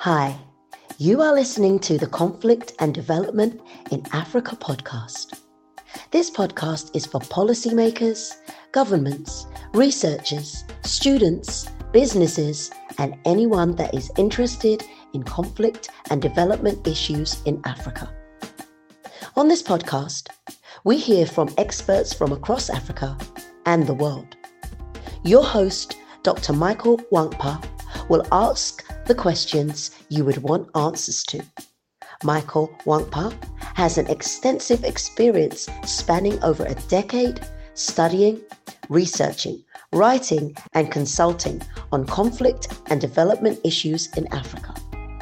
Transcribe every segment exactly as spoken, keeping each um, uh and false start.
Hi, you are listening to the Conflict and Development in Africa podcast. This podcast is for policymakers, governments, researchers, students, businesses, and anyone that is interested in conflict and development issues in Africa. On this podcast, we hear from experts from across Africa and the world. Your host, Doctor Michael Wankpa, will ask the questions you would want answers to. Michael Wankpa has an extensive experience spanning over a decade studying, researching, writing, and consulting on conflict and development issues in Africa.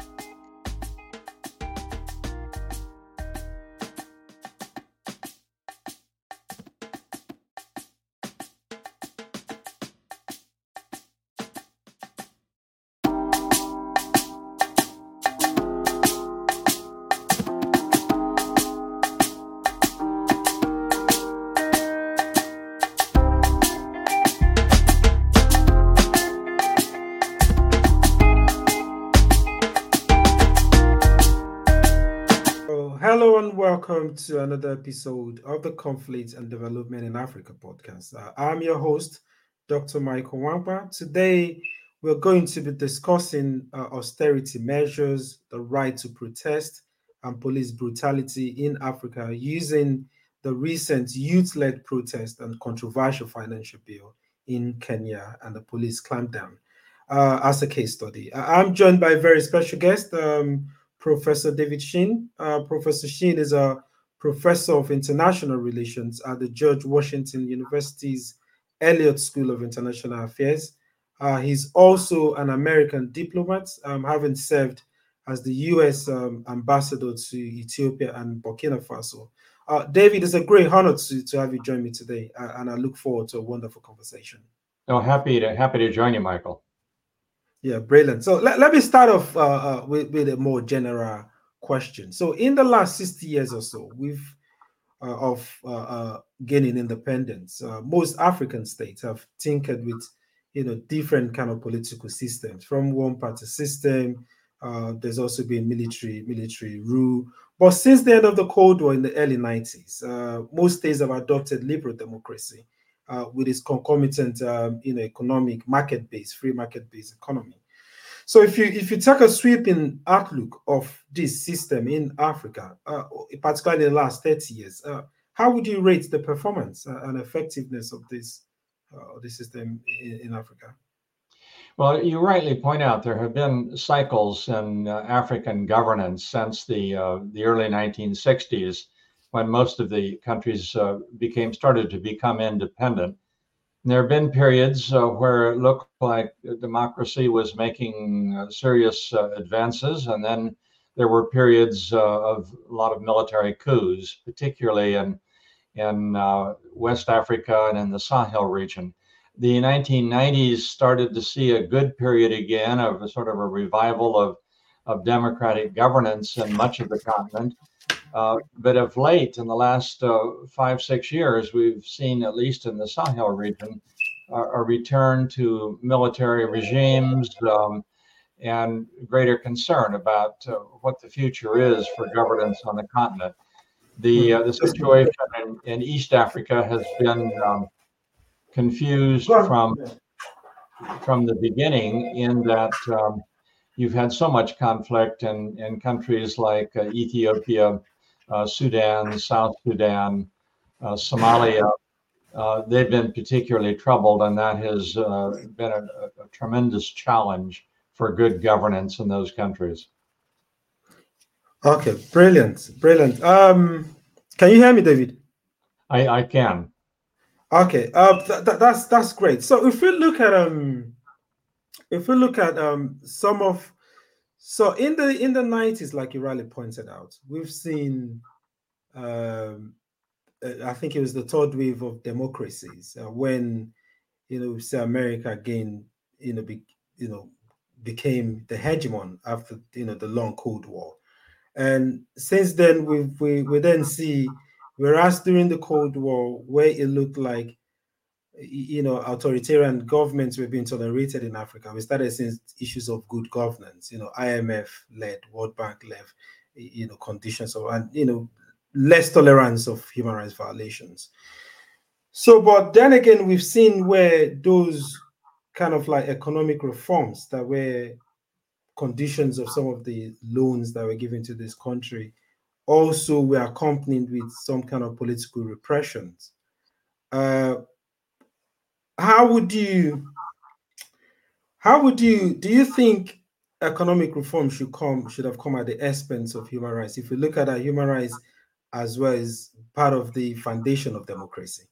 Hello and welcome to another episode of the Conflict and Development in Africa podcast. Uh, I'm your host, Doctor Michael Wankpa. Today, we're going to be discussing uh, austerity measures, the right to protest, and police brutality in Africa using the recent youth-led protest and controversial financial bill in Kenya and the police clampdown uh, as a case study. I'm joined by a very special guest, um, Professor David Shinn. Uh, Professor Shinn is a professor of international relations at the George Washington University's Elliott School of International Affairs. Uh, he's also an American diplomat, um, having served as the U S um, ambassador to Ethiopia and Burkina Faso. Uh, David, it's a great honor to, to have you join me today, uh, and I look forward to a wonderful conversation. Oh, happy to happy to join you, Michael. Yeah, brilliant. So let, let me start off uh, uh, with, with a more general question. So in the last sixty years or so, we've uh, of uh, uh, gaining independence, uh, most African states have tinkered with, you know, different kind of political systems, from one-party system. Uh, there's also been military military rule. But since the end of the Cold War in the early nineties, uh, most states have adopted liberal democracy uh, with its concomitant, um, you know, economic market-based, free market-based economy. So if you if you take a sweeping outlook of this system in Africa, uh, particularly in the last thirty years, uh, how would you rate the performance and effectiveness of this uh, this system in, in Africa? Well, you rightly point out there have been cycles in uh, African governance since the uh, the early nineteen sixties, when most of the countries uh, became started to become independent. And there have been periods uh, where it looked like democracy was making uh, serious uh, advances, and then there were periods uh, of a lot of military coups, particularly in in uh, West Africa and in the Sahel region. The nineteen nineties started to see a good period again of a sort of a revival of, of democratic governance in much of the continent. Uh, but of late, in the last uh, five, six years, we've seen, at least in the Sahel region, uh, a return to military regimes um, and greater concern about uh, what the future is for governance on the continent. The, uh, the situation in, in East Africa has been um, confused from, from the beginning, in that um, you've had so much conflict in, in countries like uh, Ethiopia, Uh, Sudan, South Sudan, uh, Somalia. Uh, they've been particularly troubled, and that has uh, been a, a tremendous challenge for good governance in those countries. Okay, brilliant, brilliant. Um, can you hear me, David? I, I can. Okay, uh, th- th- that's that's great. So if we look at um, if we look at um, some of so in the in the nineties, like you rightly pointed out, we've seen. Um, I think it was the third wave of democracies uh, when, you know, say America again, you know, be, you know, became the hegemon after, you know, the long Cold War, and since then we we we then see, whereas during the Cold War, where it looked like you know, authoritarian governments were being tolerated in Africa, we started seeing issues of good governance, you know, I M F-led, World Bank-led, you know, conditions of, and, you know, less tolerance of human rights violations. So, but then again, we've seen where those kind of like economic reforms that were conditions of some of the loans that were given to this country also were accompanied with some kind of political repressions. Uh, how would you, how would you, do you think economic reform should come, should have come at the expense of human rights? If we look at our human rights as well as part of the foundation of democracy.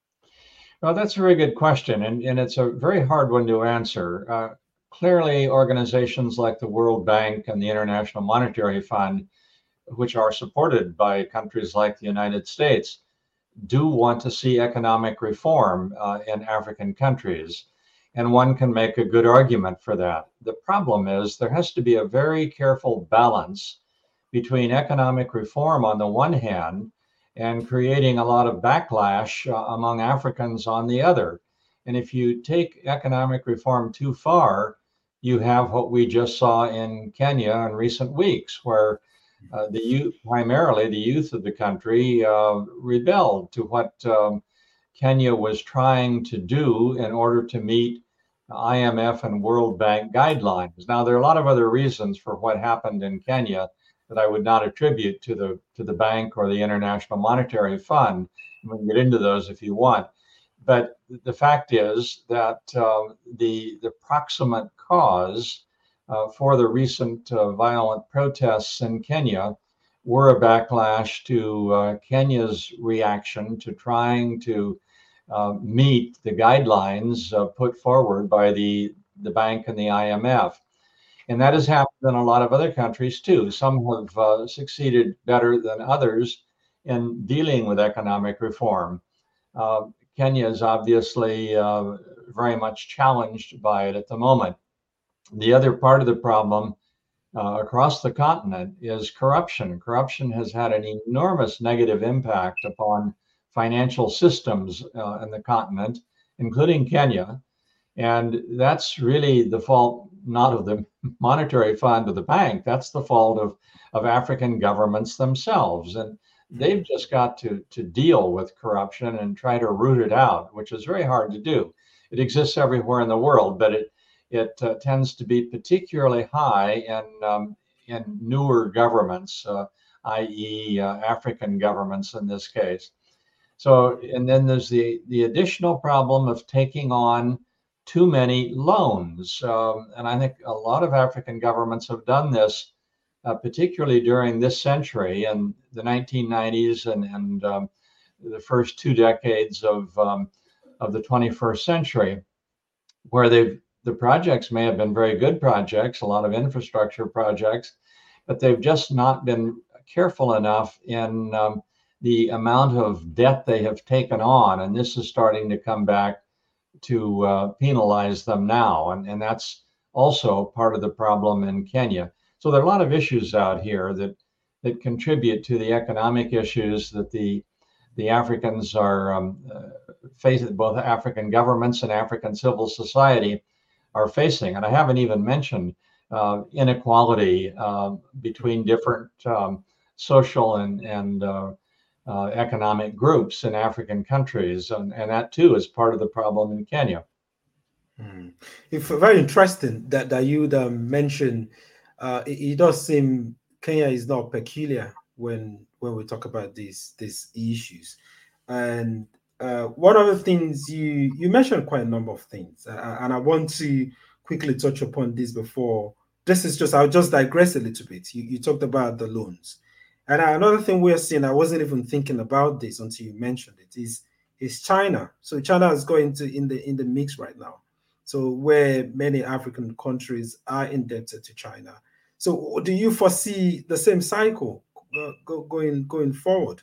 Well, that's a very good question, and, and it's a very hard one to answer. Uh, clearly, organizations like the World Bank and the International Monetary Fund, which are supported by countries like the United States, do want to see economic reform uh, in African countries. And one can make a good argument for that. The problem is there has to be a very careful balance between economic reform on the one hand and creating a lot of backlash uh, among Africans on the other. And if you take economic reform too far, you have what we just saw in Kenya in recent weeks, where uh, the youth, primarily the youth of the country, uh, rebelled to what um, Kenya was trying to do in order to meet I M F and World Bank guidelines. Now, there are a lot of other reasons for what happened in Kenya that I would not attribute to the to the bank or the International Monetary Fund. We can get into those if you want. But the fact is that uh, the the proximate cause uh, for the recent uh, violent protests in Kenya were a backlash to uh, Kenya's reaction to trying to uh, meet the guidelines uh, put forward by the, the bank and the I M F. And that has happened in a lot of other countries too. Some have uh, succeeded better than others in dealing with economic reform. Uh, Kenya is obviously uh, very much challenged by it at the moment. The other part of the problem uh, across the continent is corruption. Corruption has had an enormous negative impact upon financial systems uh, in the continent, including Kenya. And that's really the fault, not of the monetary fund or the bank, that's the fault of, of African governments themselves. And they've just got to, to deal with corruption and try to root it out, which is very hard to do. It exists everywhere in the world, but it, it uh, tends to be particularly high in, um, in newer governments, uh, that is uh, African governments in this case. So, and then there's the, the additional problem of taking on too many loans. Um, and I think a lot of African governments have done this, uh, particularly during this century and the nineteen nineties and, and um, the first two decades of, um, of the twenty-first century, where they've, the projects may have been very good projects, a lot of infrastructure projects, but they've just not been careful enough in um, the amount of debt they have taken on. And this is starting to come back to uh, penalize them now. And, and that's also part of the problem in Kenya. So there are a lot of issues out here that, that contribute to the economic issues that the, the Africans are um, uh, facing, both African governments and African civil society are facing. And I haven't even mentioned uh, inequality uh, between different um, social and, and uh, Uh, economic groups in African countries, and, and that too is part of the problem in Kenya. Mm. It's very interesting that, that you um, mentioned, uh, it, it does seem Kenya is not peculiar when when we talk about these these issues. And uh, one of the things you, you mentioned quite a number of things, uh, and I want to quickly touch upon this before. This is just, I'll just digress a little bit. You, you talked about the loans. And another thing we're seeing, I wasn't even thinking about this until you mentioned it, is, is China. So China is going to in the in the mix right now. So where many African countries are indebted to China. So do you foresee the same cycle uh, go, going going forward?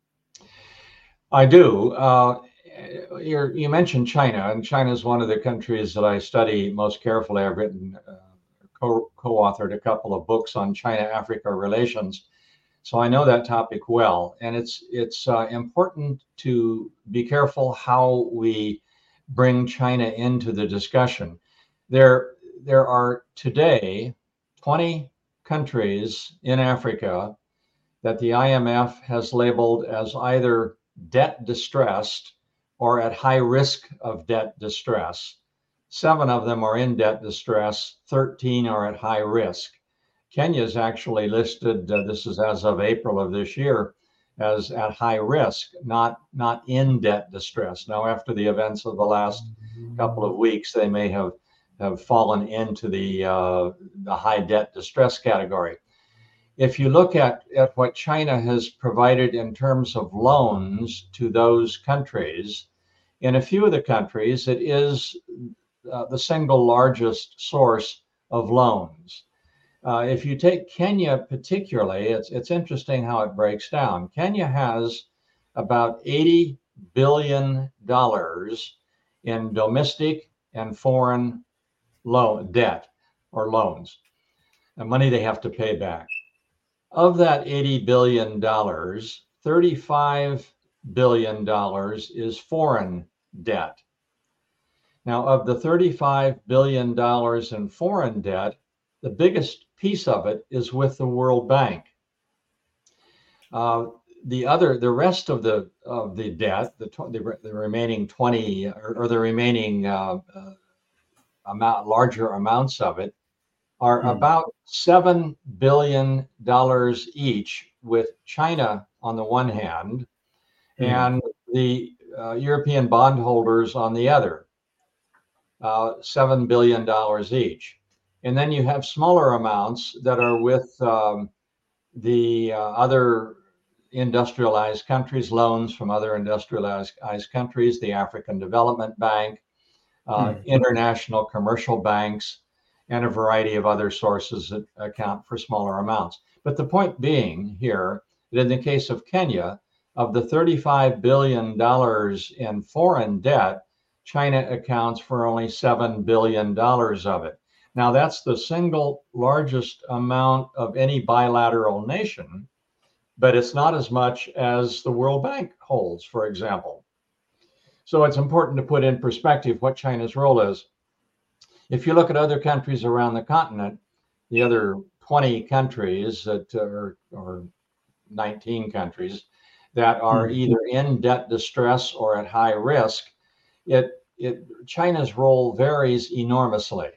I do. Uh, you're, you mentioned China, and China is one of the countries that I study most carefully. I've written, uh, co- co-authored a couple of books on China-Africa relations. So I know that topic well, and it's it's uh, important to be careful how we bring China into the discussion. There, there are today twenty countries in Africa that the I M F has labeled as either debt distressed or at high risk of debt distress. Seven of them are in debt distress, thirteen are at high risk. Kenya is actually listed, uh, this is as of April of this year, as at high risk, not, not in debt distress. Now, after the events of the last couple of weeks, they may have, have fallen into the, uh, the high debt distress category. If you look at, at what China has provided in terms of loans to those countries, in a few of the countries, it is uh, the single largest source of loans. Uh, if you take Kenya particularly, it's, it's interesting how it breaks down. Kenya has about eighty billion dollars in domestic and foreign loan debt or loans, and money they have to pay back. Of that eighty billion dollars, thirty-five billion dollars is foreign debt. Now, of the thirty-five billion dollars in foreign debt, the biggest piece of it is with the World Bank. Uh, the other, the rest of the of the debt, the the, the remaining twenty or, or the remaining uh, uh, amount, larger amounts of it, are mm. about seven billion dollars each, with China on the one hand mm. and the uh, European bondholders on the other, uh, seven billion dollars each. And then you have smaller amounts that are with um, the uh, other industrialized countries, loans from other industrialized countries, the African Development Bank, uh, mm. international commercial banks, and a variety of other sources that account for smaller amounts. But the point being here, that in the case of Kenya, of the thirty-five billion dollars in foreign debt, China accounts for only seven billion dollars of it. Now, that's the single largest amount of any bilateral nation, but it's not as much as the World Bank holds, for example. So it's important to put in perspective what China's role is. If you look at other countries around the continent, the other twenty countries that are, or nineteen countries that are either in debt distress or at high risk, it, it China's role varies enormously.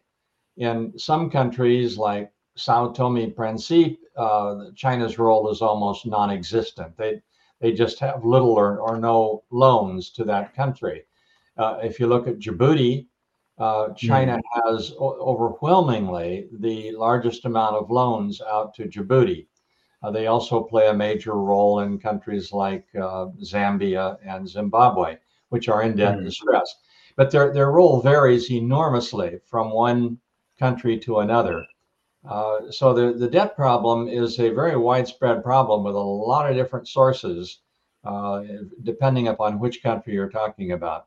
In some countries like Sao Tome and Principe, uh, China's role is almost non-existent. They they just have little or, or no loans to that country. Uh, if you look at Djibouti, uh, China mm. has o- overwhelmingly the largest amount of loans out to Djibouti. Uh, they also play a major role in countries like uh, Zambia and Zimbabwe, which are in debt mm. distress. But their, their role varies enormously from one country to another. Uh, so the, the debt problem is a very widespread problem with a lot of different sources, uh, depending upon which country you're talking about.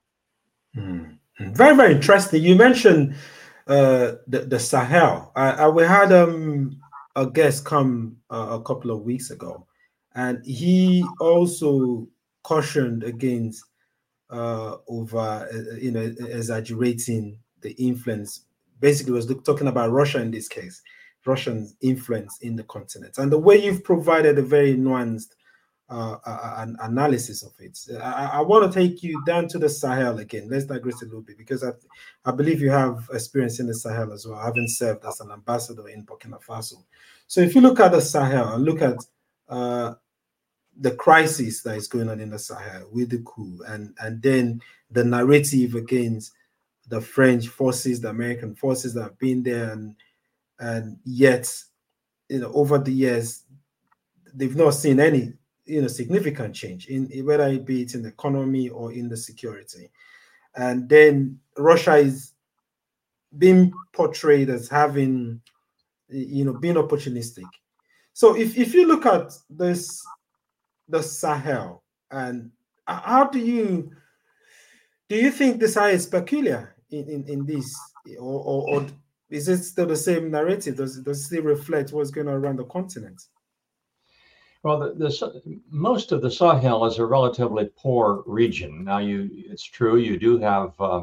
Mm. Very, very interesting. You mentioned uh, the, the Sahel. I, I, we had um, a guest come uh, a couple of weeks ago, and he also cautioned against uh, over, uh, you know, exaggerating the influence. Basically, was talking about Russia in this case, Russian influence in the continent, and the way you've provided a very nuanced uh, uh, an analysis of it. I, I want to take you down to the Sahel again. Let's digress a little bit, because I, I believe you have experience in the Sahel as well, having served as an ambassador in Burkina Faso. So if you look at the Sahel and look at uh, the crisis that is going on in the Sahel with the coup, and, and then the narrative against the French forces, the American forces that have been there, and and yet, you know, over the years, they've not seen any, you know, significant change in whether it be it in the economy or in the security. And then Russia is being portrayed as having, you know, being opportunistic. So if, if you look at this, the Sahel, and how do you do you think the Sahel is peculiar in, in, in this, or, or, or is it still the same narrative? Does it, does it still reflect what's going on around the continent? Well, the, the, most of the Sahel is a relatively poor region. Now, you, it's true, you do have uh,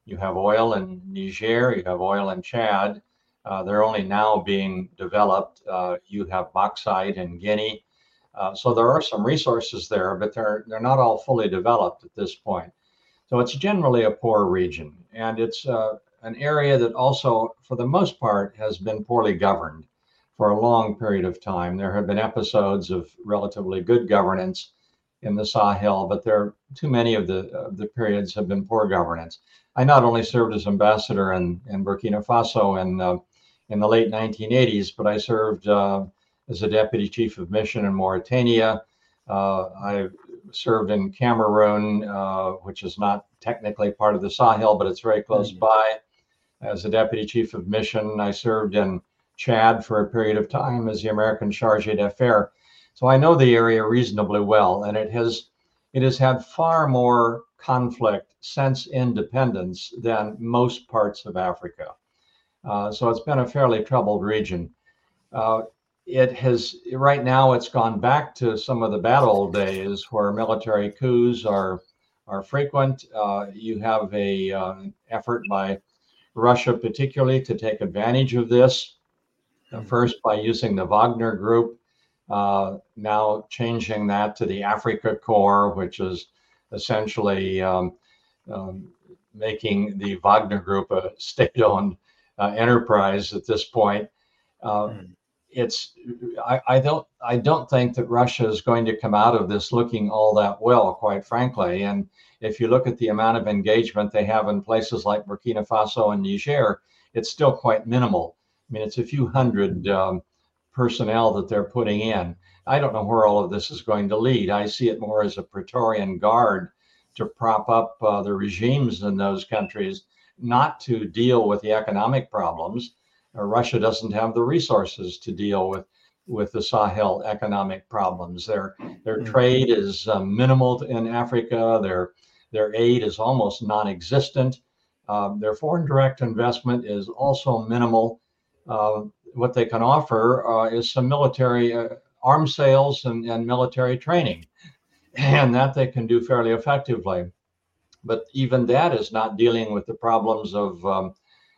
You have oil in Niger, you have oil in Chad. Uh, they're only now being developed. Uh, you have bauxite in Guinea. Uh, so there are some resources there, but they're they're not all fully developed at this point. So it's generally a poor region, and it's uh, an area that also, for the most part, has been poorly governed for a long period of time. There have been episodes of relatively good governance in the Sahel, but there too many of the of the periods have been poor governance. I not only served as ambassador in, in Burkina Faso in uh, in the late nineteen eighties, but I served uh, as a deputy chief of mission in Mauritania. Uh, I served in Cameroon, uh, which is not technically part of the Sahel, but it's very close mm-hmm. by. As a deputy chief of mission, I served in Chad for a period of time as the American charge d'affaires. So I know the area reasonably well, and it has it has had far more conflict since independence than most parts of Africa. Uh, so it's been a fairly troubled region. Uh, it has, right now, it's gone back to some of the bad old days where military coups are are frequent. Uh, you have a uh, effort by Russia, particularly, to take advantage of this. Uh, first, by using the Wagner Group, uh, now changing that to the Africa Corps, which is essentially um, um, making the Wagner Group a state-owned uh, enterprise at this point. Uh, mm. It's I, I don't I don't think that Russia is going to come out of this looking all that well, quite frankly. And if you look at the amount of engagement they have in places like Burkina Faso and Niger, it's still quite minimal. I mean, it's a few hundred um, personnel that they're putting in. I don't know where all of this is going to lead. I see it more as a Praetorian Guard to prop up uh, the regimes in those countries, not to deal with the economic problems. Uh, Russia doesn't have the resources to deal with, with the Sahel economic problems. Their their mm-hmm. trade is uh, minimal in Africa. Their their aid is almost non-existent. Um, their foreign direct investment is also minimal. Uh, what they can offer uh, is some military uh, arms sales and, and military training, and that they can do fairly effectively. But even that is not dealing with the problems of um,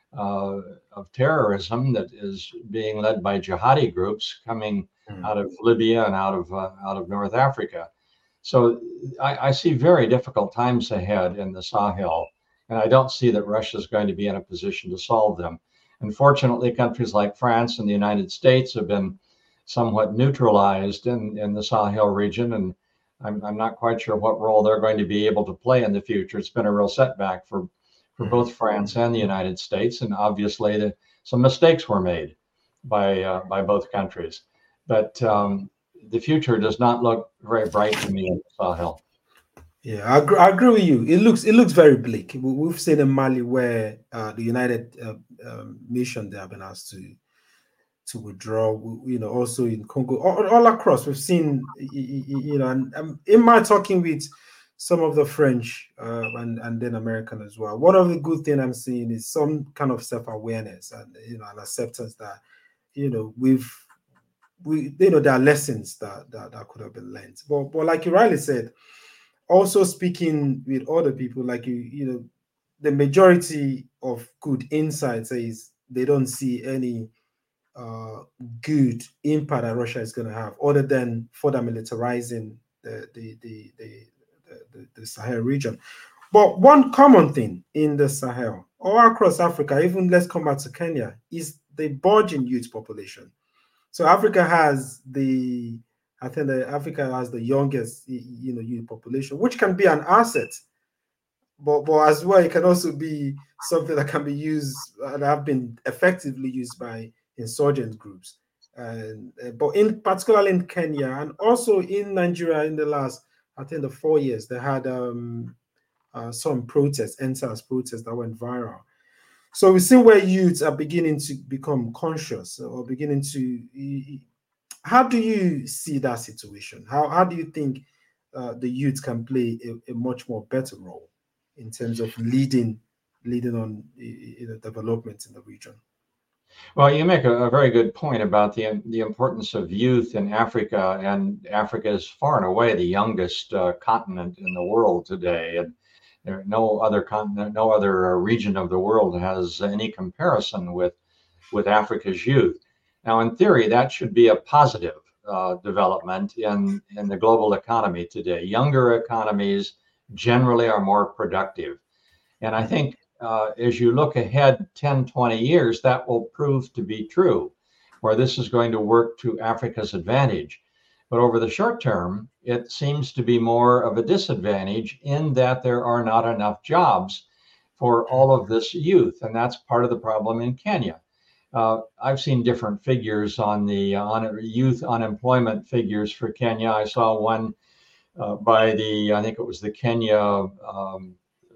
uh, of terrorism that is being led by jihadi groups coming mm. out of Libya and out of uh, out of North Africa. So I, I see very difficult times ahead in the Sahel, and I don't see that Russia is going to be in a position to solve them. Unfortunately, countries like France and the United States have been somewhat neutralized in, in the Sahel region, and I'm, I'm not quite sure what role they're going to be able to play in the future. It's been a real setback for, for both France and the United States, and obviously the, some mistakes were made by uh, by both countries. But um, the future does not look very bright to me in the Sahel. Yeah, I agree, I agree with you. It looks it looks very bleak. We've seen in Mali where uh, the United uh, um, mission they have been asked to to withdraw. You know, also in Congo, all, all across we've seen. You know, and um, in my talking with some of the French uh, and and then American as well, one of the good things I'm seeing is some kind of self-awareness and you know an acceptance that you know we've we you know there are lessons that that, that could have been learned. But but like you rightly said. Also speaking with other people, like you, you know, the majority of good insight says they don't see any uh, good impact that Russia is going to have, other than further militarizing the the the, the the the Sahel region. But one common thing in the Sahel or across Africa, even let's come back to Kenya, is the burgeoning youth population. So Africa has the I think that Africa has the youngest, you know, youth population, which can be an asset, but but as well, it can also be something that can be used and have been effectively used by insurgent groups. And uh, but in particularly in Kenya and also in Nigeria, in the last, I think the four years, they had um, uh, some protests, N S A S protests that went viral. So we see where youths are beginning to become conscious or beginning to. How do you see that situation? How how do you think uh, the youth can play a, a much more better role in terms of leading leading on you know, development in the region? Well, you make a, a very good point about the the importance of youth in Africa, and Africa is far and away the youngest uh, continent in the world today. And There, no other continent, no other region of the world has any comparison with, with Africa's youth. Now, in theory, that should be a positive uh, development in, in the global economy today. Younger economies generally are more productive. And I think uh, as you look ahead ten, twenty years, that will prove to be true, where this is going to work to Africa's advantage. But over the short term, it seems to be more of a disadvantage in that there are not enough jobs for all of this youth. And that's part of the problem in Kenya. Uh, I've seen different figures on the uh, on youth unemployment figures for Kenya. I saw one uh, by the, I think it was the Kenya um,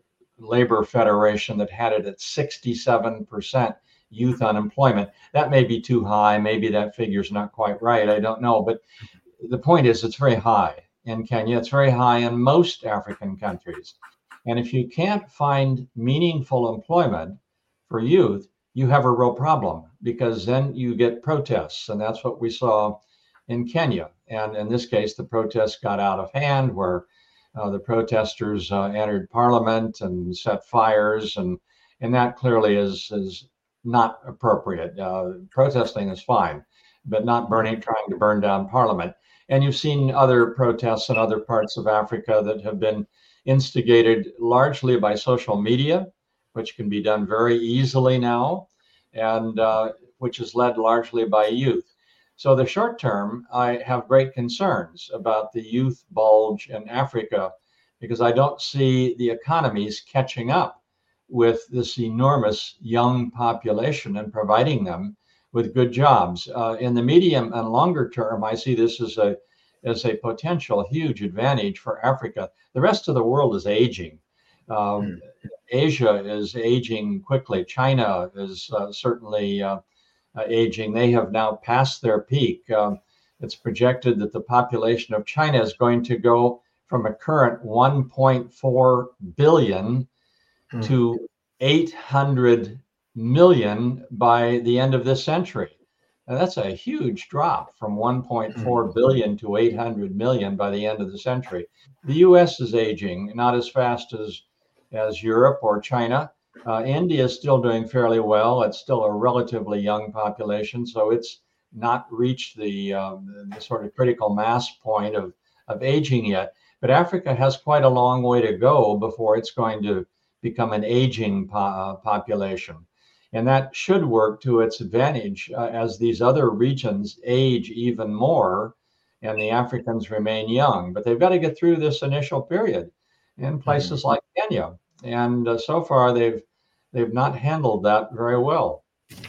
Labor Federation that had it at sixty-seven percent youth unemployment. That may be too high. Maybe that figure's not quite right. I don't know. But the point is, it's very high in Kenya. It's very high in most African countries. And if you can't find meaningful employment for youth, you have a real problem, because then you get protests. And that's what we saw in Kenya. And in this case, the protests got out of hand, where uh, the protesters uh, entered parliament and set fires. And, and that clearly is, is not appropriate. Uh, protesting is fine, but not burning, trying to burn down parliament. And you've seen other protests in other parts of Africa that have been instigated largely by social media, which can be done very easily now, and uh, which is led largely by youth. So the short term, I have great concerns about the youth bulge in Africa, because I don't see the economies catching up with this enormous young population and providing them with good jobs. Uh, in the medium and longer term, I see this as a as a potential huge advantage for Africa. The rest of the world is aging. Um, mm. Asia is aging quickly. China is uh, certainly uh, uh, aging. They have now passed their peak. Um, it's projected that the population of China is going to go from a current one point four billion mm. to eight hundred million by the end of this century. Now, that's a huge drop from one point four billion to eight hundred million by the end of the century. The U S is aging, not as fast as, as Europe or China. Uh, India is still doing fairly well. It's still a relatively young population, so it's not reached the, um, the sort of critical mass point of, of aging yet. But Africa has quite a long way to go before it's going to become an aging po- uh, population. And that should work to its advantage uh, as these other regions age even more and the Africans remain young. But they've got to get through this initial period in places mm-hmm. like Kenya. And uh, so far, they've they've not handled that very well.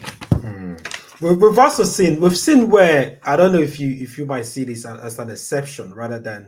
Mm. We've also seen, we've seen where, I don't know if you if you might see this as an exception rather than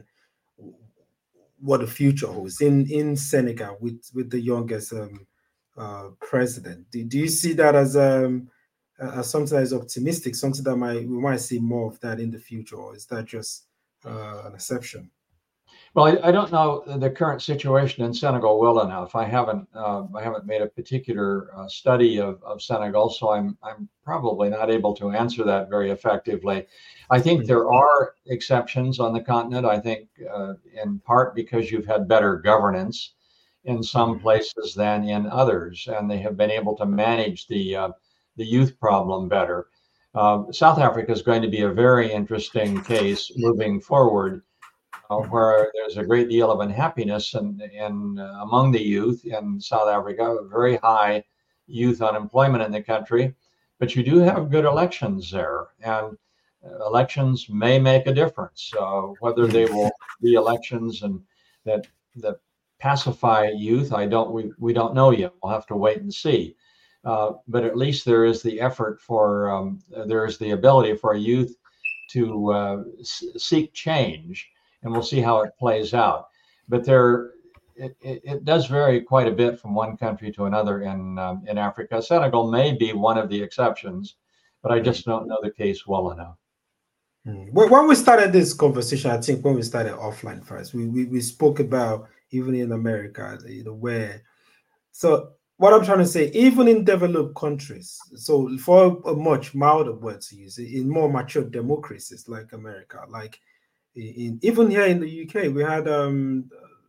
what the future holds. In, in Senegal, with, with the youngest um, Uh, president, do, do you see that as um as something that is optimistic, something that might we might see more of that in the future, or is that just uh, an exception? Well, I, I don't know the current situation in Senegal well enough. I haven't uh, I haven't made a particular uh, study of, of Senegal, so I'm I'm probably not able to answer that very effectively. I think mm-hmm. there are exceptions on the continent. I think uh, in part because you've had better governance in some places than in others, and they have been able to manage the uh, the youth problem better. Uh, South Africa is going to be a very interesting case moving forward, uh, where there's a great deal of unhappiness and in, in, uh, among the youth in South Africa, very high youth unemployment in the country, but you do have good elections there, and uh, elections may make a difference. Uh, whether they will be elections and that that pacify youth, I don't. We, we don't know yet. We'll have to wait and see. Uh, but at least there is the effort for. Um, there is the ability for youth to uh, s- seek change, and we'll see how it plays out. But there, it, it, it does vary quite a bit from one country to another in um, in Africa. Senegal may be one of the exceptions, but I just don't know the case well enough. When we started this conversation, I think when we started offline first, we we, we spoke about even in America, you know, where, so what I'm trying to say, even in developed countries, so for a much milder word to use, in more mature democracies like America, like in, even here in the U K, we had um,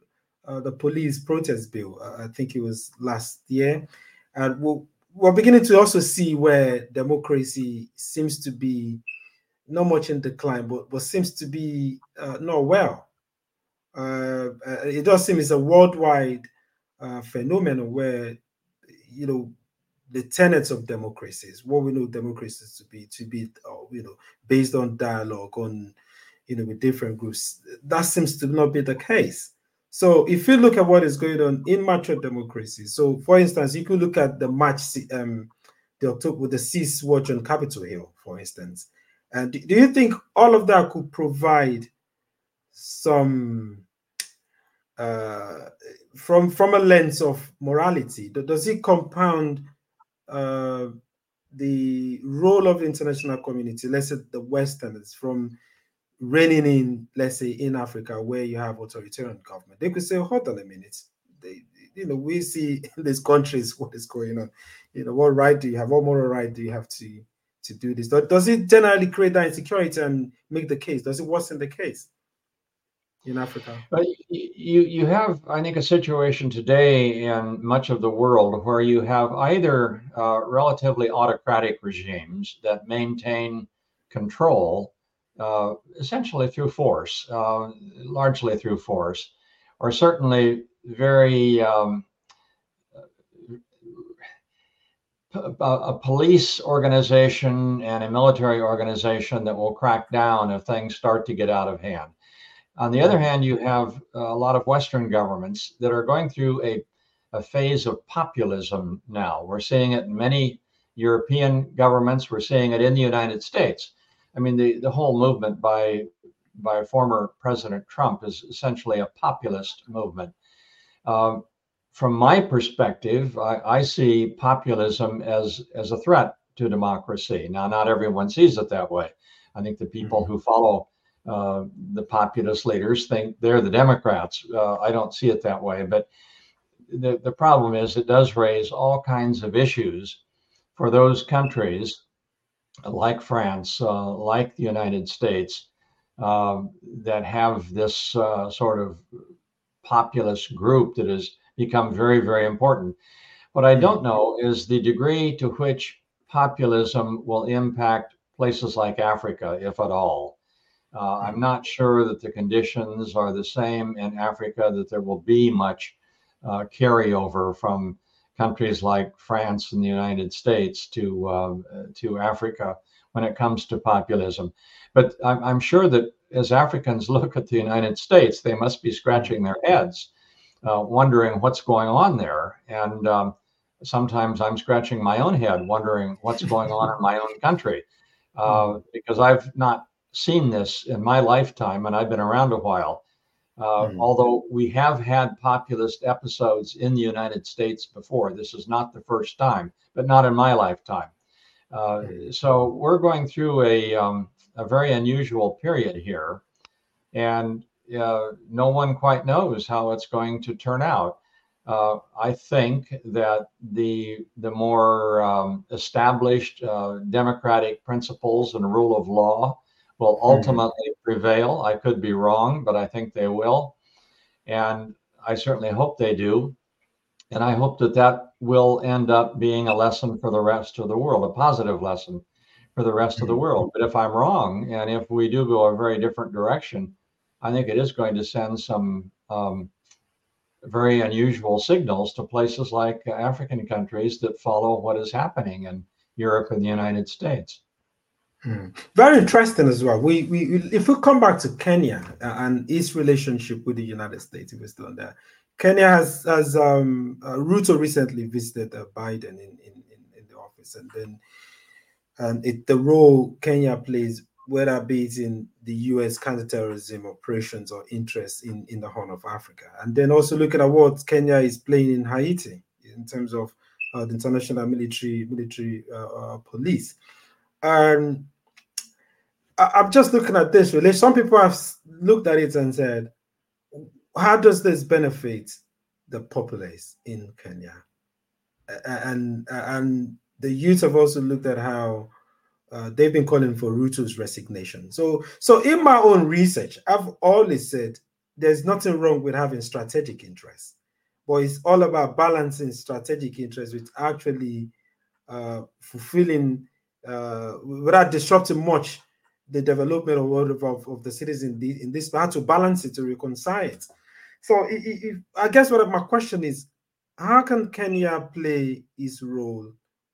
uh, the police protest bill. Uh, I think it was last year, and we're, we're beginning to also see where democracy seems to be not much in decline, but but seems to be uh, not well. Uh, uh, it does seem it's a worldwide uh, phenomenon where, you know, the tenets of democracies, what we know democracies to be, to be, uh, you know, based on dialogue, on, you know, with different groups, that seems to not be the case. So if you look at what is going on in mature democracies, so for instance, you could look at the March, um, the October, with the Cease Watch on Capitol Hill, for instance. And do you think all of that could provide some, uh, from from a lens of morality, does it compound uh, the role of the international community, let's say the Westerners, from reigning in, let's say, in Africa, where you have authoritarian government? They could say, hold on a minute, they, you know, we see in these countries what is going on. You know, what right do you have? What moral right do you have to to do this? Does it generally create that insecurity and make the case? Does it worsen the case in Africa? But you you have, I think, a situation today in much of the world where you have either uh, relatively autocratic regimes that maintain control uh, essentially through force, uh, largely through force, or certainly very um, a, a police organization and a military organization that will crack down if things start to get out of hand. On the other hand, you have a lot of Western governments that are going through a, a phase of populism now. We're seeing it in many European governments. We're seeing it in the United States. I mean, the, the whole movement by, by former President Trump is essentially a populist movement. Uh, from my perspective, I, I see populism as, as a threat to democracy. Now, not everyone sees it that way. I think the people mm-hmm. who follow Uh, the populist leaders think they're the Democrats. Uh, I don't see it that way, but the, the problem is it does raise all kinds of issues for those countries like France, uh, like the United States, uh, that have this uh, sort of populist group that has become very, very important. What I don't know is the degree to which populism will impact places like Africa, if at all. Uh, I'm not sure that the conditions are the same in Africa, that there will be much uh, carryover from countries like France and the United States to uh, to Africa when it comes to populism. But I'm, I'm sure that as Africans look at the United States, they must be scratching their heads, uh, wondering what's going on there. And um, sometimes I'm scratching my own head, wondering what's going on in my own country, uh, because I've not seen this in my lifetime, and I've been around a while. Uh, mm. Although we have had populist episodes in the United States before, this is not the first time, but not in my lifetime. Uh, mm. So we're going through a um, a very unusual period here, and uh, no one quite knows how it's going to turn out. Uh, I think that the the more um, established uh, democratic principles and rule of law will ultimately mm-hmm. prevail. I could be wrong, but I think they will. And I certainly hope they do. And I hope that that will end up being a lesson for the rest of the world, a positive lesson for the rest mm-hmm. of the world. But if I'm wrong, and if we do go a very different direction, I think it is going to send some um, very unusual signals to places like African countries that follow what is happening in Europe and the United States. Hmm. Very interesting as well. We, we, if we come back to Kenya and its relationship with the United States, if we're still on there, Kenya has, has um, uh, Ruto recently visited uh, Biden in, in, in the office, and then um, it, the role Kenya plays, whether be it in the U S counterterrorism operations or interests in, in the Horn of Africa, and then also looking at what Kenya is playing in Haiti in terms of uh, the international military military uh, uh, police. And I'm just looking at this relation. Some people have looked at it and said, how does this benefit the populace in Kenya? And, and the youth have also looked at how uh, they've been calling for Ruto's resignation. So, so in my own research, I've always said there's nothing wrong with having strategic interests, but it's all about balancing strategic interests with actually uh, fulfilling, uh, without disrupting much the development of, of, of the cities in, the, in this, how to balance it, to reconcile it. So if, if, I guess what my question is, how can Kenya play its role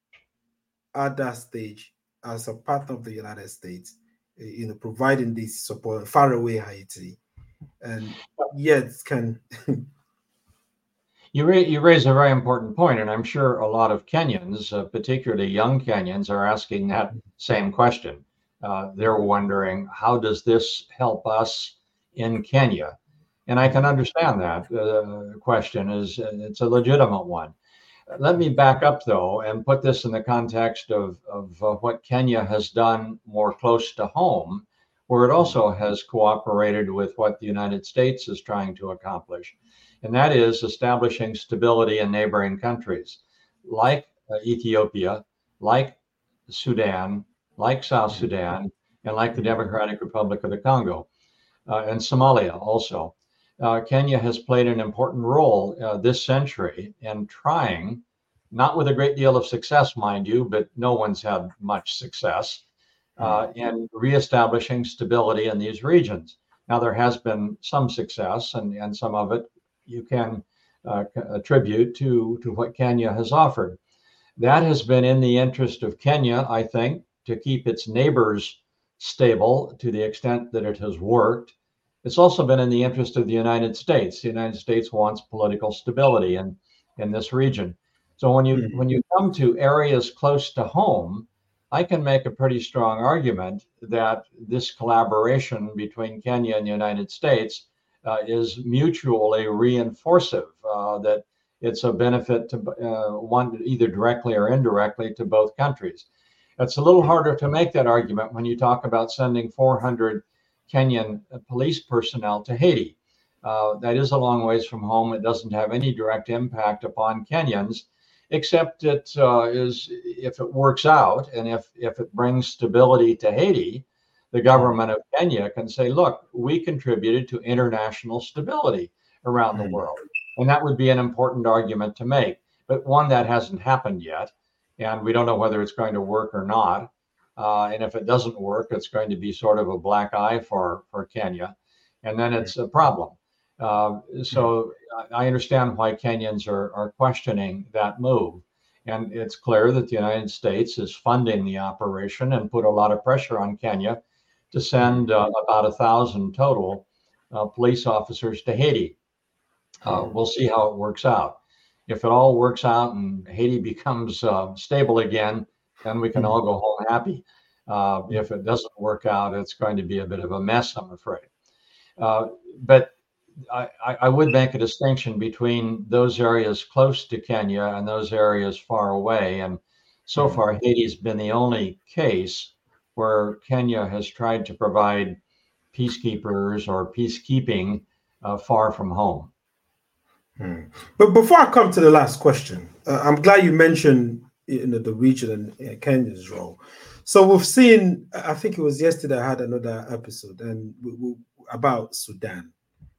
at that stage as a partner of the United States, you know, providing this support, far away Haiti, and yet can... You, ra- you raise a very important point, and I'm sure a lot of Kenyans, uh, particularly young Kenyans, are asking that same question. Uh, they're wondering, how does this help us in Kenya? And I can understand that uh, question. Is it's a legitimate one. Let me back up, though, and put this in the context of, of uh, what Kenya has done more close to home, where it also has cooperated with what the United States is trying to accomplish. And that is establishing stability in neighboring countries like uh, Ethiopia, like Sudan, like South Sudan, and like the Democratic Republic of the Congo, uh, and Somalia also. Uh, Kenya has played an important role uh, this century in trying, not with a great deal of success, mind you, but no one's had much success, uh, in reestablishing stability in these regions. Now, there has been some success, and, and some of it you can uh, attribute to, to what Kenya has offered. That has been in the interest of Kenya, I think, to keep its neighbors stable to the extent that it has worked. It's also been in the interest of the United States. The United States wants political stability in, in this region. So when you mm-hmm. when you come to areas close to home, I can make a pretty strong argument that this collaboration between Kenya and the United States uh, is mutually reinforcive, uh, that it's a benefit to uh, one, either directly or indirectly, to both countries. It's a little harder to make that argument when you talk about sending four hundred Kenyan police personnel to Haiti. Uh, that is a long ways from home. It doesn't have any direct impact upon Kenyans, except it uh, is, if it works out and if, if it brings stability to Haiti, the government of Kenya can say, look, we contributed to international stability around the world. And that would be an important argument to make, but one that hasn't happened yet. And we don't know whether it's going to work or not. Uh, and if it doesn't work, it's going to be sort of a black eye for, for Kenya. And then it's a problem. Uh, so I understand why Kenyans are, are questioning that move. And it's clear that the United States is funding the operation and put a lot of pressure on Kenya to send uh, about a thousand total uh, police officers to Haiti. Uh, we'll see how it works out. If it all works out and Haiti becomes uh, stable again, then we can all go home happy. Uh, if it doesn't work out, it's going to be a bit of a mess, I'm afraid. Uh, but I, I would make a distinction between those areas close to Kenya and those areas far away. And so far, Haiti's been the only case where Kenya has tried to provide peacekeepers or peacekeeping uh, far from home. Hmm. But before I come to the last question, uh, I'm glad you mentioned, you know, the region and uh, Kenya's role. So we've seen, I think it was yesterday, I had another episode and we, we, about Sudan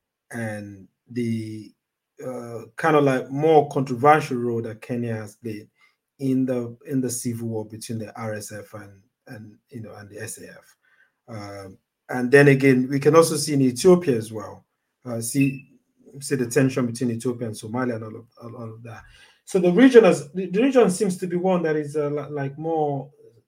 and the uh, kind of like more controversial role that Kenya has played in the in the civil war between the R S F and and you know and the S A F. Um, and then again, we can also see in Ethiopia as well. Uh, see. see the tension between Ethiopia and Somalia and all of, all, all of that. So the region has, the region seems to be one that is uh, like more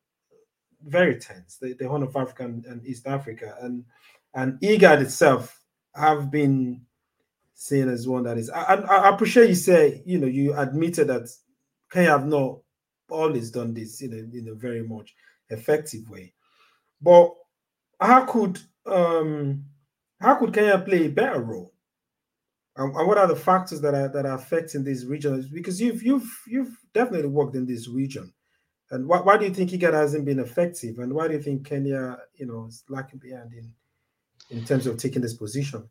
very tense, the, the Horn of Africa and, and East Africa. And and IGAD itself have been seen as one that is, I, I appreciate you say, you know, you admitted that Kenya have not always done this in a, in a very much effective way. But how could, um, how could Kenya play a better role? And what are the factors that are that are affecting these regions? Because you've you've you've definitely worked in this region, and why, why do you think IGAD hasn't been effective? And why do you think Kenya, you know, is lacking behind in in terms of taking this position?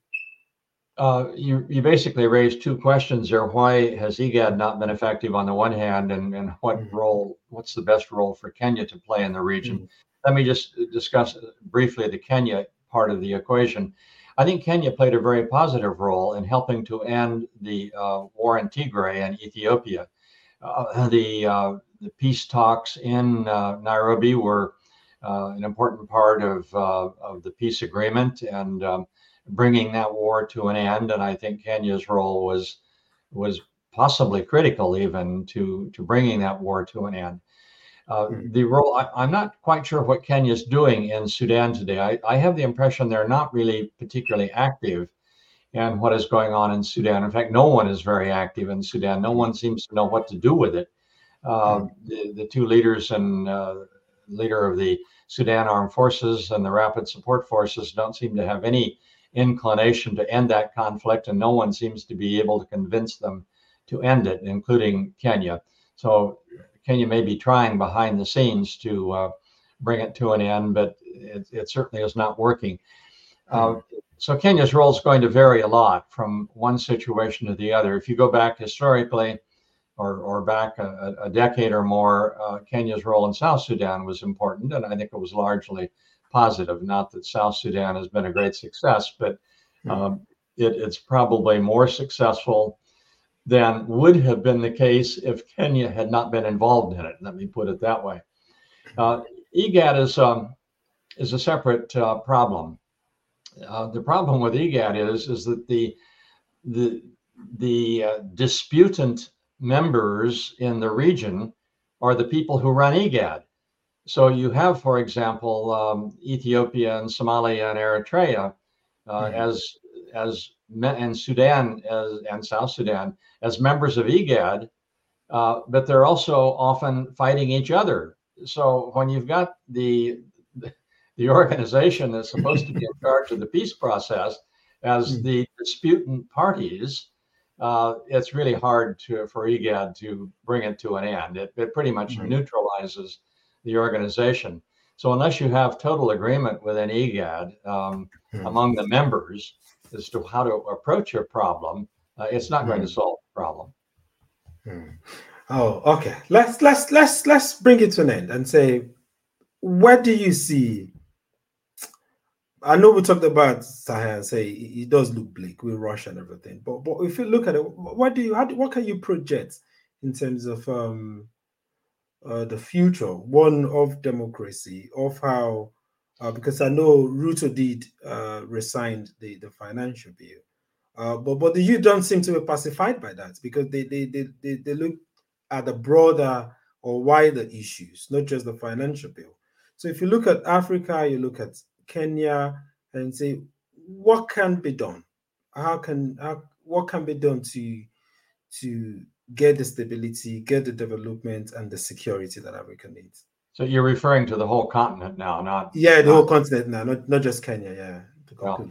Uh, you you basically raised two questions there. Why has IGAD not been effective on the one hand, and and what mm-hmm. role? What's the best role for Kenya to play in the region? Mm-hmm. Let me just discuss briefly the Kenya part of the equation. I think Kenya played a very positive role in helping to end the uh, war in Tigray and Ethiopia. Uh, the uh, the peace talks in uh, Nairobi were uh, an important part of uh, of the peace agreement and um, bringing that war to an end. And I think Kenya's role was was possibly critical even to to bringing that war to an end. Uh, the role, I, I'm not quite sure what Kenya's doing in Sudan today. I, I have the impression they're not really particularly active in what is going on in Sudan. In fact, no one is very active in Sudan. No one seems to know what to do with it. Uh, the, the two leaders and uh, leader of the Sudan Armed Forces and the Rapid Support Forces don't seem to have any inclination to end that conflict, and no one seems to be able to convince them to end it, including Kenya. So Kenya may be trying behind the scenes to uh, bring it to an end, but it, it certainly is not working. Uh, so Kenya's role is going to vary a lot from one situation to the other. If you go back historically, or, or back a, a decade or more, uh, Kenya's role in South Sudan was important, and I think it was largely positive. Not that South Sudan has been a great success, but um, it, it's probably more successful than would have been the case if Kenya had not been involved in it. Let me put it that way. Uh, IGAD is um, is a separate uh, problem. Uh, the problem with IGAD is is that the the the uh, disputant members in the region are the people who run IGAD. So you have, for example, um, Ethiopia and Somalia and Eritrea uh, mm-hmm. as as and Sudan as, and South Sudan as members of IGAD, uh, but they're also often fighting each other. So when you've got the the organization that's supposed to be in charge of the peace process as the disputant parties, uh, it's really hard to for IGAD to bring it to an end. It, it pretty much mm-hmm. neutralizes the organization. So unless you have total agreement within IGAD um, mm-hmm. among the members as to how to approach your problem, uh, it's not mm-hmm. going to solve the problem. Mm-hmm. Oh, okay. Let's let's let's let's bring it to an end and say, where do you see? I know we talked about Sahel, say it does look bleak with Russia and everything, but but if you look at it, what do you how do, what can you project in terms of um, uh, the future, one of democracy, of how uh, because I know Ruto did uh, resign the the financial bill, uh, but but the youth don't seem to be pacified by that because they they they they, they look at the broader or wider issues, not just the financial bill. So if you look at Africa, you look at Kenya, and say what can be done, how can how, what can be done to to get the stability, get the development, and the security that Africa needs. So you're referring to the whole continent now, not yeah, the not, whole continent now, not not just Kenya. Yeah. Well,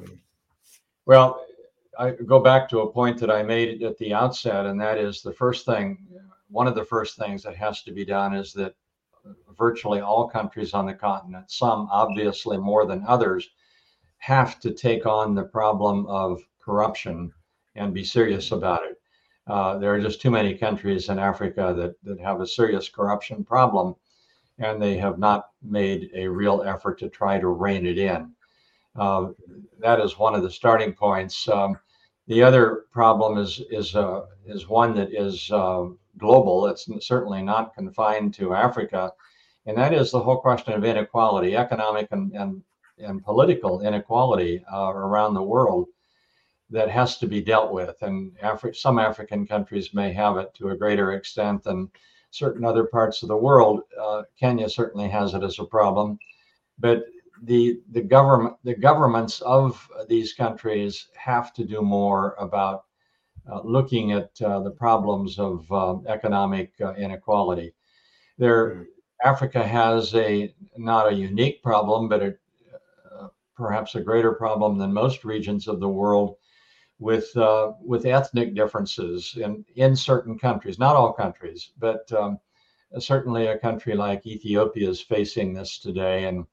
well, I go back to a point that I made at the outset, and that is the first thing. One of the first things that has to be done is that virtually all countries on the continent, some obviously more than others, have to take on the problem of corruption and be serious about it. Uh, there are just too many countries in Africa that, that have a serious corruption problem, and they have not made a real effort to try to rein it in. Uh, that is one of the starting points. Um, the other problem is is uh, is one that is uh, global. It's certainly not confined to Africa, and that is the whole question of inequality, economic and and, and political inequality uh, around the world that has to be dealt with. And Afri- some African countries may have it to a greater extent than certain other parts of the world. Uh, Kenya certainly has it as a problem, but the the government the governments of these countries have to do more about uh, looking at uh, the problems of uh, economic uh, inequality. There, mm. Africa has a not a unique problem, but a, uh, perhaps a greater problem than most regions of the world with uh, with ethnic differences in in certain countries, not all countries, but um, certainly a country like Ethiopia is facing this today. And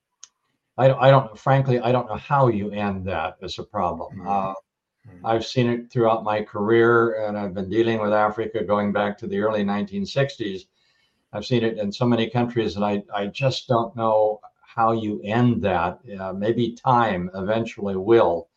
I, I don't, frankly, I don't know how you end that as a problem. Mm-hmm. Uh, mm-hmm. I've seen it throughout my career, and I've been dealing with Africa going back to the early nineteen sixties. I've seen it in so many countries, and I, I just don't know how you end that. Uh, maybe time eventually will.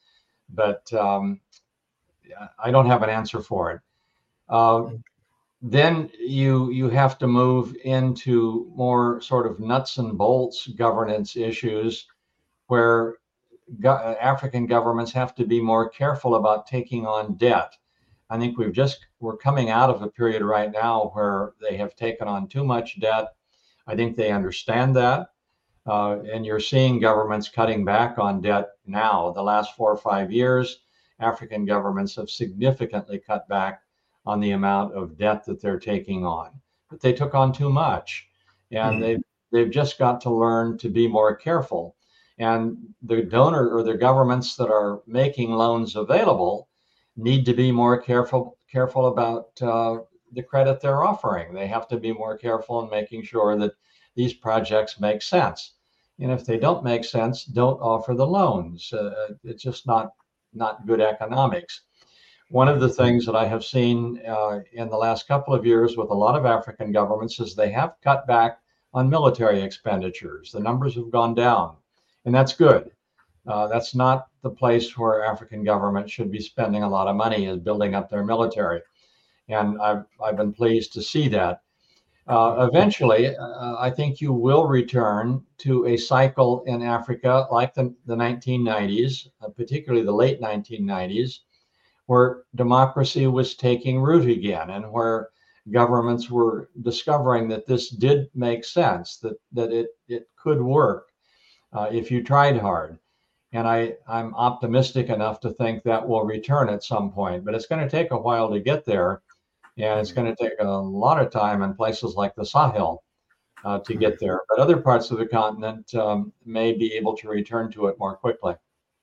but um, I don't have an answer for it. Uh, then you you have to move into more sort of nuts and bolts governance issues, where go- African governments have to be more careful about taking on debt. I think we've just we're coming out of a period right now where they have taken on too much debt. I think they understand that. Uh, and you're seeing governments cutting back on debt now. The last four or five years, African governments have significantly cut back on the amount of debt that they're taking on. But they took on too much, and mm. they've they've just got to learn to be more careful. And the donor or the governments that are making loans available need to be more careful careful about uh, the credit they're offering. They have to be more careful in making sure that these projects make sense. And if they don't make sense, don't offer the loans. Uh, it's just not not good economics. One of the things that I have seen uh, in the last couple of years with a lot of African governments is they have cut back on military expenditures. The numbers have gone down, and that's good. Uh, that's not the place where African governments should be spending a lot of money, is building up their military. And I've, I've been pleased to see that. Uh, eventually, uh, I think you will return to a cycle in Africa like the, the nineteen nineties, uh, particularly the late nineteen nineties, where democracy was taking root again, and where governments were discovering that this did make sense, that, that it, it could work uh, if you tried hard. And I, I'm optimistic enough to think that will return at some point, but it's going to take a while to get there. And it's going to take a lot of time in places like the Sahel uh, to get there. But other parts of the continent um, may be able to return to it more quickly.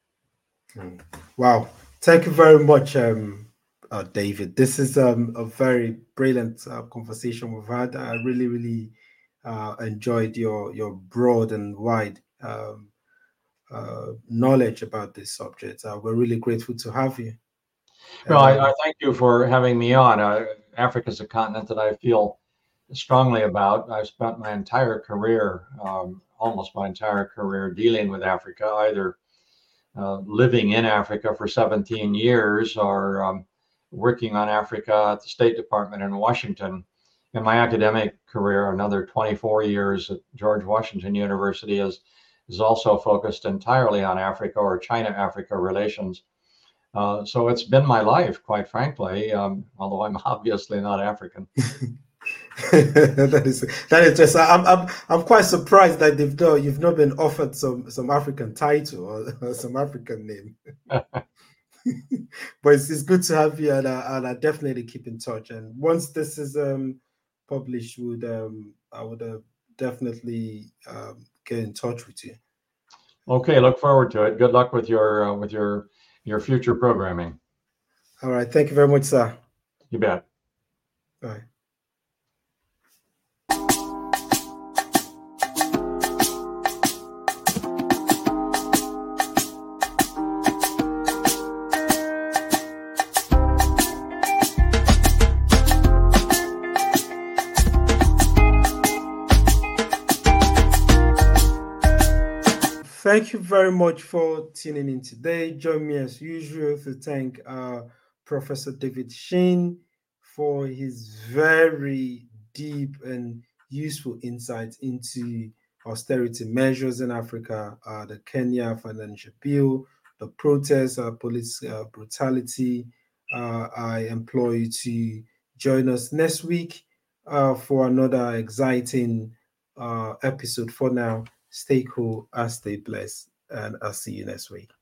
Wow. Thank you very much, um, uh, David. This is um, a very brilliant uh, conversation we've had. I really, really uh, enjoyed your, your broad and wide um, uh, knowledge about this subject. Uh, we're really grateful to have you. Well, I, I thank you for having me on. Uh, Africa is a continent that I feel strongly about. I've spent my entire career, um, almost my entire career, dealing with Africa, either uh, living in Africa for seventeen years or um, working on Africa at the State Department in Washington. In my academic career, another twenty-four years at George Washington University is, is also focused entirely on Africa or China-Africa relations. Uh, so it's been my life, quite frankly, um, although I'm obviously not African. that is that is just I'm I'm I'm quite surprised that they've not, you've not been offered some some African title or, or some African name. But it's, it's good to have you, and I, and I definitely keep in touch. And once this is um, published, would um, I would uh, definitely um, get in touch with you. Okay, look forward to it. Good luck with your uh, with your. your future programming. All right. Thank you very much, sir. You bet. Bye. Thank you very much for tuning in today. Join me as usual to thank uh, Professor David Sheen for his very deep and useful insights into austerity measures in Africa, uh, the Kenya financial bill, the protests, uh, police uh, brutality. Uh, I implore you to join us next week uh, for another exciting uh, episode. For now, stay cool and stay blessed, and I'll see you next week.